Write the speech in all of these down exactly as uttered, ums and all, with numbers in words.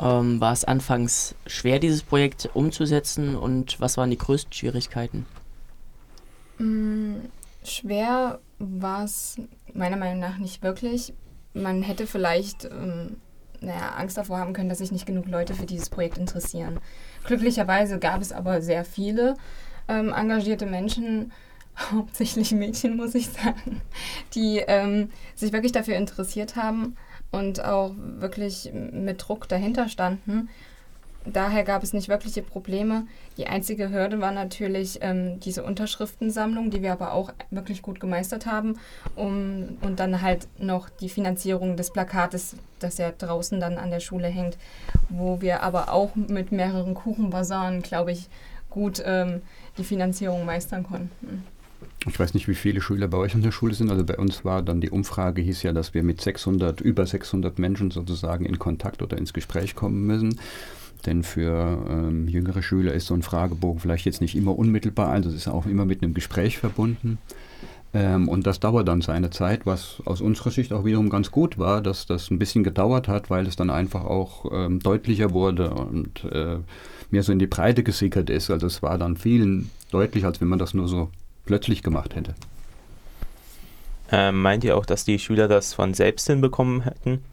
Ähm, war es anfangs schwer, dieses Projekt umzusetzen, und was waren die größten Schwierigkeiten? Mm, Schwer war es meiner Meinung nach nicht wirklich. Man hätte vielleicht ähm, naja, Angst davor haben können, dass sich nicht genug Leute für dieses Projekt interessieren. Glücklicherweise gab es aber sehr viele ähm, engagierte Menschen, hauptsächlich Mädchen, muss ich sagen, die ähm, sich wirklich dafür interessiert haben und auch wirklich mit Druck dahinter standen. Daher gab es nicht wirkliche Probleme. Die einzige Hürde war natürlich ähm, diese Unterschriftensammlung, die wir aber auch wirklich gut gemeistert haben. Um, und dann halt noch die Finanzierung des Plakates, das ja draußen dann an der Schule hängt, wo wir aber auch mit mehreren Kuchenbasaren, glaube ich, gut ähm, die Finanzierung meistern konnten. Ich weiß nicht, wie viele Schüler bei euch in der Schule sind. Also bei uns war dann die Umfrage, hieß ja, dass wir mit sechshundert, über sechshundert Menschen sozusagen in Kontakt oder ins Gespräch kommen müssen. Denn für ähm, jüngere Schüler ist so ein Fragebogen vielleicht jetzt nicht immer unmittelbar, also es ist auch immer mit einem Gespräch verbunden. Ähm, und das dauert dann seine Zeit, was aus unserer Sicht auch wiederum ganz gut war, dass das ein bisschen gedauert hat, weil es dann einfach auch ähm, deutlicher wurde und äh, mehr so in die Breite gesickert ist. Also es war dann vielen deutlicher, als wenn man das nur so plötzlich gemacht hätte. Ähm, meint ihr auch, dass die Schüler das von selbst hinbekommen hätten?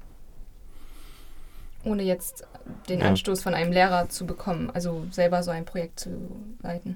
Ohne jetzt den Ja. Anstoß von einem Lehrer zu bekommen, also selber so ein Projekt zu leiten.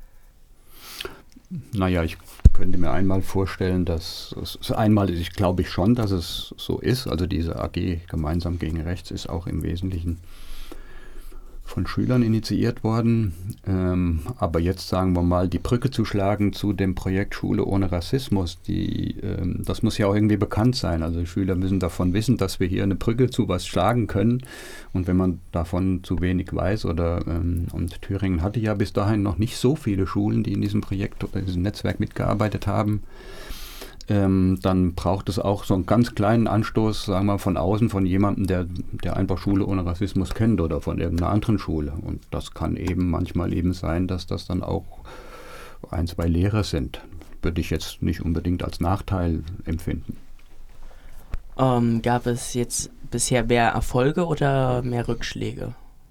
Naja, ich könnte mir einmal vorstellen, dass es einmal, ich glaube ich schon, dass es so ist. Also diese A G gemeinsam gegen Rechts ist auch im Wesentlichen von Schülern initiiert worden. Ähm, aber jetzt sagen wir mal, die Brücke zu schlagen zu dem Projekt Schule ohne Rassismus, die, ähm, das muss ja auch irgendwie bekannt sein. Also die Schüler müssen davon wissen, dass wir hier eine Brücke zu was schlagen können. Und wenn man davon zu wenig weiß, oder ähm, und Thüringen hatte ja bis dahin noch nicht so viele Schulen, die in diesem Projekt oder in diesem Netzwerk mitgearbeitet haben, Ähm, dann braucht es auch so einen ganz kleinen Anstoß, sagen wir, von außen, von jemandem, der, der einfach Schule ohne Rassismus kennt oder von irgendeiner anderen Schule. Und das kann eben manchmal eben sein, dass das dann auch ein, zwei Lehrer sind. Würde ich jetzt nicht unbedingt als Nachteil empfinden. Ähm, gab es jetzt bisher mehr Erfolge oder mehr Rückschläge?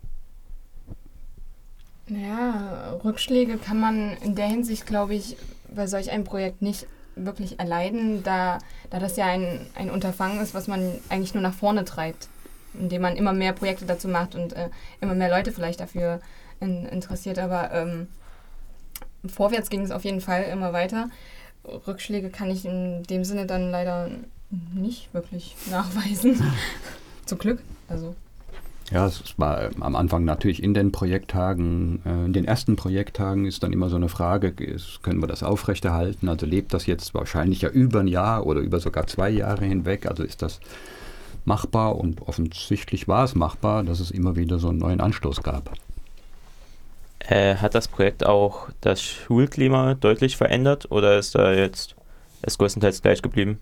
Naja, Rückschläge kann man in der Hinsicht, glaube ich, bei solch einem Projekt nicht wirklich erleiden, da, da das ja ein, ein Unterfangen ist, was man eigentlich nur nach vorne treibt, indem man immer mehr Projekte dazu macht und äh, immer mehr Leute vielleicht dafür in, interessiert. Aber ähm, vorwärts ging es auf jeden Fall immer weiter. Rückschläge kann ich in dem Sinne dann leider nicht wirklich nachweisen. Zum Glück. Also. Ja, es war äh, am Anfang natürlich in den Projekttagen, äh, in den ersten Projekttagen ist dann immer so eine Frage, ist, können wir das aufrechterhalten? Also lebt das jetzt wahrscheinlich ja über ein Jahr oder über sogar zwei Jahre hinweg? Also ist das machbar? Und offensichtlich war es machbar, dass es immer wieder so einen neuen Anstoß gab. Äh, hat das Projekt auch das Schulklima deutlich verändert oder ist da jetzt es größtenteils gleich geblieben?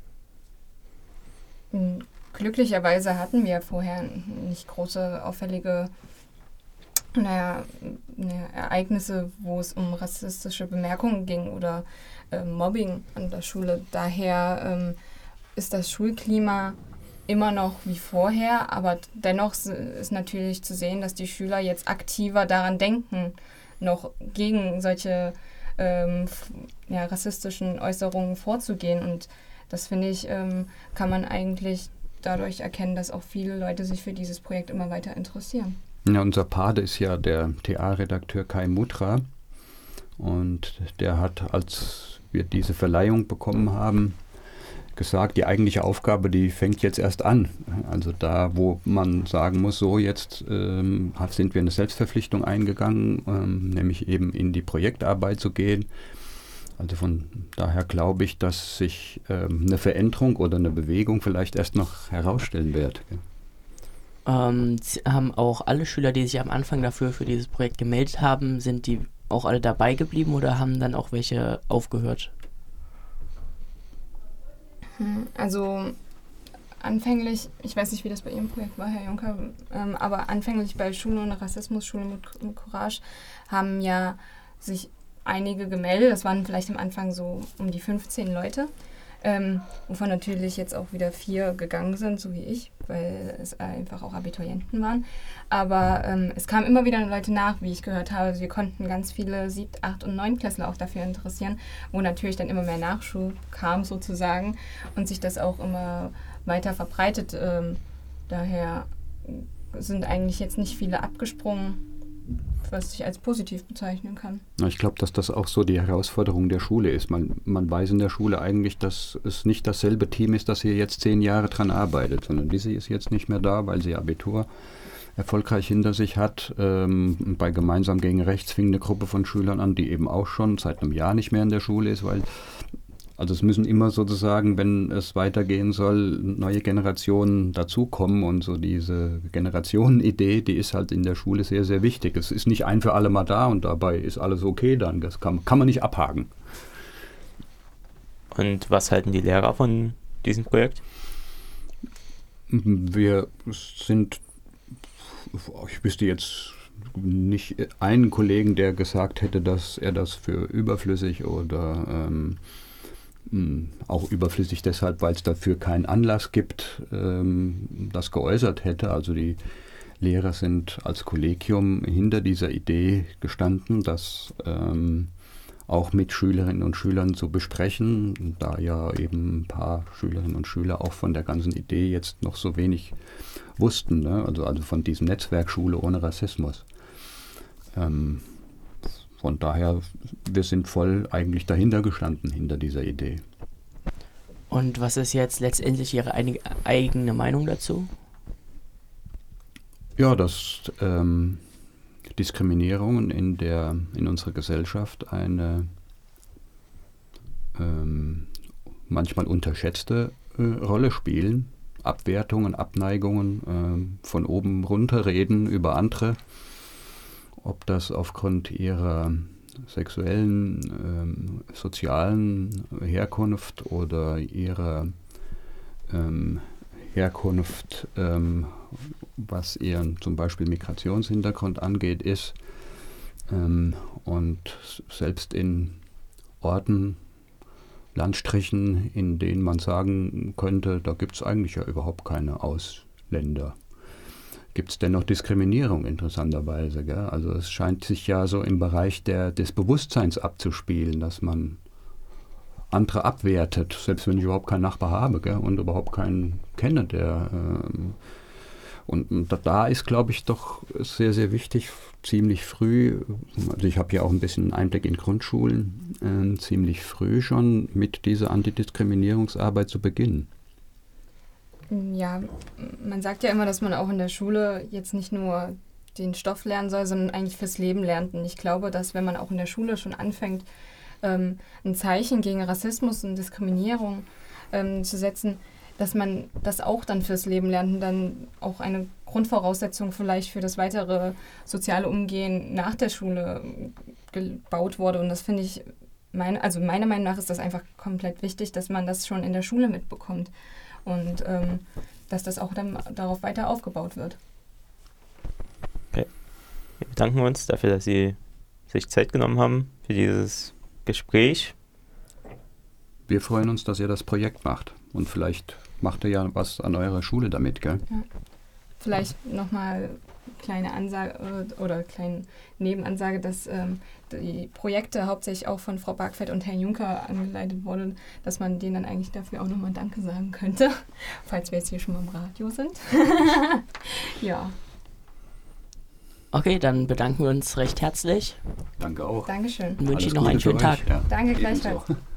Glücklicherweise hatten wir vorher nicht große auffällige naja, naja, Ereignisse, wo es um rassistische Bemerkungen ging oder äh, Mobbing an der Schule. Daher ähm, ist das Schulklima immer noch wie vorher, aber dennoch ist natürlich zu sehen, dass die Schüler jetzt aktiver daran denken, noch gegen solche ähm, ja, rassistischen Äußerungen vorzugehen. Und das, finde ich, ähm, kann man eigentlich dadurch erkennen, dass auch viele Leute sich für dieses Projekt immer weiter interessieren. Ja, unser Pate ist ja der T A-Redakteur Kai Mutra und der hat, als wir diese Verleihung bekommen haben, gesagt, die eigentliche Aufgabe, die fängt jetzt erst an. Also da, wo man sagen muss, so jetzt ähm, sind wir eine Selbstverpflichtung eingegangen, ähm, nämlich eben in die Projektarbeit zu gehen. Also von daher glaube ich, dass sich ähm, eine Veränderung oder eine Bewegung vielleicht erst noch herausstellen wird. Ähm, haben auch alle Schüler, die sich am Anfang dafür für dieses Projekt gemeldet haben, sind die auch alle dabei geblieben oder haben dann auch welche aufgehört? Also anfänglich, ich weiß nicht, wie das bei Ihrem Projekt war, Herr Juncker, ähm, aber anfänglich bei Schule ohne Rassismus, Schule mit Courage, haben ja sich einige gemeldet. Das waren vielleicht am Anfang so um die fünfzehn Leute. ähm, wovon natürlich jetzt auch wieder vier gegangen sind, so wie ich, weil es einfach auch Abiturienten waren. Aber ähm, es kamen immer wieder Leute nach, wie ich gehört habe. Wir konnten ganz viele Sieb-, Acht- und Neunklässler auch dafür interessieren, wo natürlich dann immer mehr Nachschub kam sozusagen und sich das auch immer weiter verbreitet. Ähm, daher sind eigentlich jetzt nicht viele abgesprungen, was ich als positiv bezeichnen kann. Ich glaube, dass das auch so die Herausforderung der Schule ist. Man, man weiß in der Schule eigentlich, dass es nicht dasselbe Team ist, das hier jetzt zehn Jahre dran arbeitet, sondern Lizzie ist jetzt nicht mehr da, weil sie Abitur erfolgreich hinter sich hat. Ähm, bei Gemeinsam gegen Rechts fing eine Gruppe von Schülern an, die eben auch schon seit einem Jahr nicht mehr in der Schule ist, weil also es müssen immer sozusagen, wenn es weitergehen soll, neue Generationen dazukommen und so diese Generationenidee, die ist halt in der Schule sehr, sehr wichtig. Es ist nicht ein für alle Mal da und dabei ist alles okay dann. Das kann, kann man nicht abhaken. Und was halten die Lehrer von diesem Projekt? Wir sind, ich wüsste jetzt nicht einen Kollegen, der gesagt hätte, dass er das für überflüssig oder ähm, auch überflüssig deshalb, weil es dafür keinen Anlass gibt, ähm, das geäußert hätte. Also die Lehrer sind als Kollegium hinter dieser Idee gestanden, das ähm, auch mit Schülerinnen und Schülern zu besprechen, da ja eben ein paar Schülerinnen und Schüler auch von der ganzen Idee jetzt noch so wenig wussten, ne? also, also von diesem Netzwerk Schule ohne Rassismus. Ähm, Von daher, wir sind voll eigentlich dahinter gestanden, hinter dieser Idee. Und was ist jetzt letztendlich Ihre einig- eigene Meinung dazu? Ja, dass ähm, Diskriminierungen in, der, in unserer Gesellschaft eine ähm, manchmal unterschätzte äh, Rolle spielen. Abwertungen, Abneigungen, äh, von oben runter reden über andere. Ob das aufgrund ihrer sexuellen, ähm, sozialen Herkunft oder ihrer ähm, Herkunft, ähm, was ihren zum Beispiel Migrationshintergrund angeht, ist. Ähm, und selbst in Orten, Landstrichen, in denen man sagen könnte, da gibt es eigentlich ja überhaupt keine Ausländer, gibt es dennoch Diskriminierung interessanterweise. Gell? Also es scheint sich ja so im Bereich der, des Bewusstseins abzuspielen, dass man andere abwertet, selbst wenn ich überhaupt keinen Nachbar habe, gell? Und überhaupt keinen kenne, der ähm, und, und da ist, glaube ich, doch sehr, sehr wichtig, ziemlich früh, also ich habe ja auch ein bisschen Einblick in Grundschulen, äh, ziemlich früh schon mit dieser Antidiskriminierungsarbeit zu beginnen. Ja, man sagt ja immer, dass man auch in der Schule jetzt nicht nur den Stoff lernen soll, sondern eigentlich fürs Leben lernt. Und ich glaube, dass wenn man auch in der Schule schon anfängt, ähm, ein Zeichen gegen Rassismus und Diskriminierung ähm, zu setzen, dass man das auch dann fürs Leben lernt und dann auch eine Grundvoraussetzung vielleicht für das weitere soziale Umgehen nach der Schule gebaut wurde. Und das finde ich, meine, also meiner Meinung nach ist das einfach komplett wichtig, dass man das schon in der Schule mitbekommt. Und ähm, dass das auch dann darauf weiter aufgebaut wird. Okay. Wir bedanken uns dafür, dass Sie sich Zeit genommen haben für dieses Gespräch. Wir freuen uns, dass ihr das Projekt macht. Und vielleicht macht ihr ja was an eurer Schule damit, gell? Ja. Vielleicht nochmal kleine Ansage oder kleine Nebenansage, dass ähm, die Projekte hauptsächlich auch von Frau Bargfeld und Herrn Juncker angeleitet wurden, dass man denen dann eigentlich dafür auch nochmal Danke sagen könnte, falls wir jetzt hier schon mal im Radio sind. Ja. Okay, dann bedanken wir uns recht herzlich. Danke auch. Dankeschön. Und wünsche Alles Ihnen noch Gute einen für schönen euch. Tag. Ja, Danke ebenso. gleichfalls.